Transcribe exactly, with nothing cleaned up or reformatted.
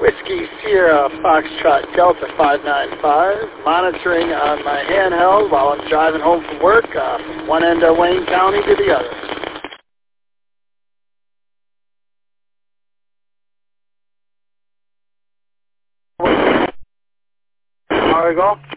Whiskey Sierra Foxtrot Delta five nine five, monitoring on my handheld while I'm driving home from work, uh, from one end of Wayne County to the other. There we go.